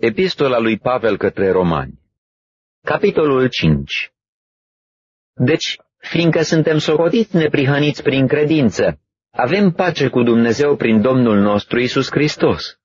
Epistola lui Pavel către Romani. Capitolul 5. Deci, fiindcă suntem socotiți neprihăniți prin credință, avem pace cu Dumnezeu prin Domnul nostru Iisus Hristos.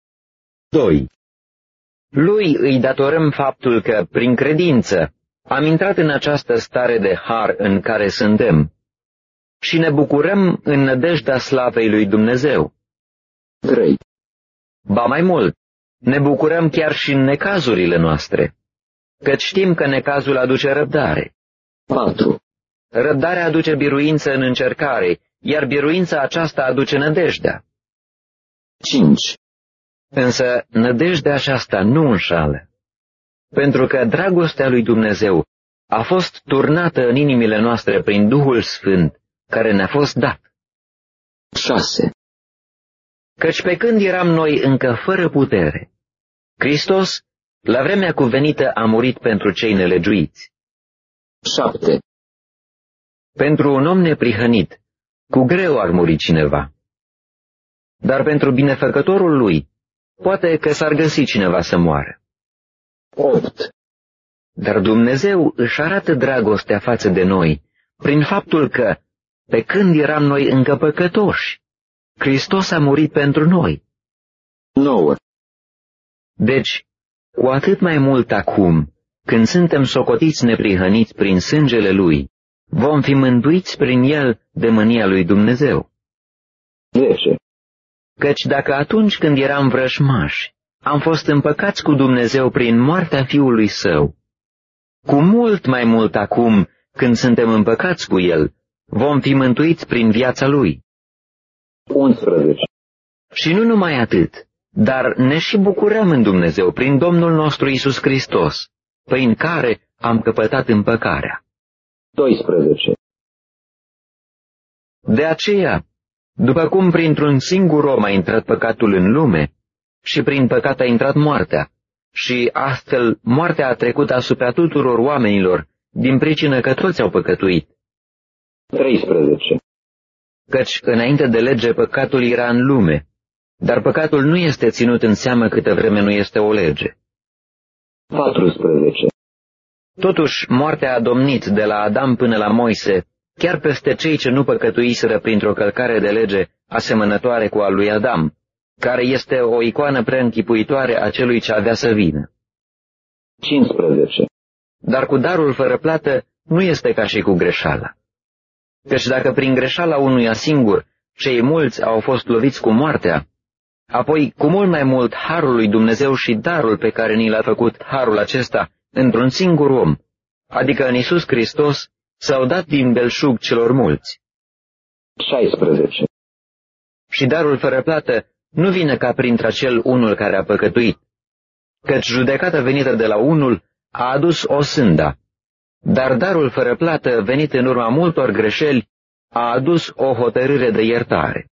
2. Lui îi datorăm faptul că, prin credință, am intrat în această stare de har în care suntem și ne bucurăm în nădejdea slavei lui Dumnezeu. 3. Ba mai mult, ne bucurăm chiar și în necazurile noastre, căci știm că necazul aduce răbdare. 4. Răbdarea aduce biruință în încercare, iar biruința aceasta aduce nădejdea. 5. Însă nădejdea aceasta nu înșală, pentru că dragostea lui Dumnezeu a fost turnată în inimile noastre prin Duhul Sfânt, care ne-a fost dat. 6. Căci pe când eram noi încă fără putere, Hristos, la vremea cuvenită, a murit pentru cei nelegiuiți. 7. Pentru un om neprihănit, cu greu ar muri cineva. Dar pentru binefăcătorul lui, poate că s-ar găsi cineva să moară. 8. Dar Dumnezeu își arată dragostea față de noi, prin faptul că, pe când eram noi încă păcătoși, Hristos a murit pentru noi. 9. Deci, cu atât mai mult acum, când suntem socotiți neprihăniți prin sângele Lui, vom fi mântuiți prin El de mânia lui Dumnezeu. 10. Căci dacă atunci când eram vrăjmași, am fost împăcați cu Dumnezeu prin moartea Fiului Său, cu mult mai mult acum, când suntem împăcați cu El, vom fi mântuiți prin viața Lui. 11. Și nu numai atât, dar ne și bucurăm în Dumnezeu prin Domnul nostru Iisus Hristos, prin care am căpătat împăcarea. 12. De aceea, după cum printr-un singur om a intrat păcatul în lume, și prin păcat a intrat moartea, și astfel moartea a trecut asupra tuturor oamenilor, din pricină că toți au păcătuit. 13. Căci înainte de lege păcatul era în lume, dar păcatul nu este ținut în seamă câtă vreme nu este o lege. 14. Totuși, moartea a domnit de la Adam până la Moise, chiar peste cei ce nu păcătuiseră printr-o călcare de lege asemănătoare cu a lui Adam, care este o icoană preînchipuitoare a celui ce avea să vină. 15. Dar cu darul fără plată nu este ca și cu greșeala. Căci dacă prin greșeala unuia singur cei mulți au fost loviți cu moartea, apoi cu mult mai mult harul lui Dumnezeu și darul pe care ni l-a făcut harul acesta într-un singur om, adică în Iisus Hristos, s-au dat din belșug celor mulți. 16. Și darul fără plată nu vine ca printre-acel unul care a păcătuit, căci judecata venită de la unul a adus o sânda, dar darul fără plată venit în urma multor greșeli a adus o hotărâre de iertare.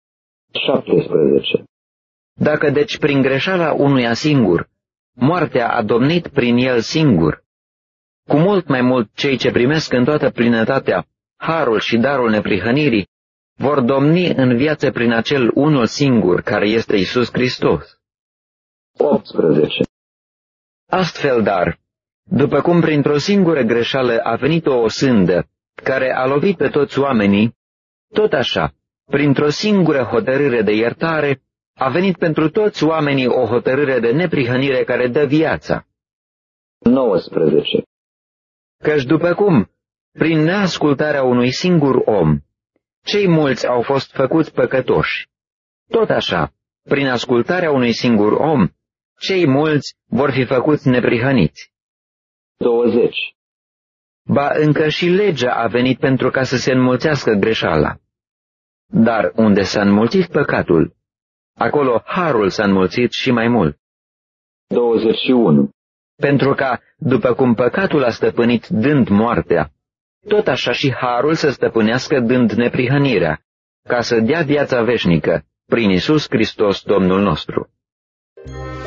17. Dacă deci prin greșeala unuia singur, moartea a domnit prin el singur, cu mult mai mult cei ce primesc în toată plinătatea harul și darul neprihănirii vor domni în viață prin acel unul singur care este Iisus Hristos. 18. Astfel, dar, după cum printr-o singură greșeală a venit o sândă care a lovit pe toți oamenii, tot așa, printr-o singură hotărâre de iertare, a venit pentru toți oamenii o hotărâre de neprihănire care dă viața. 19. Căci după cum, prin neascultarea unui singur om, cei mulți au fost făcuți păcătoși, tot așa, prin ascultarea unui singur om, cei mulți vor fi făcuți neprihăniți. 20. Ba încă și legea a venit pentru ca să se înmulțească greșeala. Dar unde s-a înmulțit păcatul, acolo harul s-a înmulțit și mai mult. 21. Pentru ca, după cum păcatul a stăpânit dând moartea, tot așa și harul să stăpânească dând neprihănirea, ca să dea viața veșnică, prin Iisus Hristos Domnul nostru.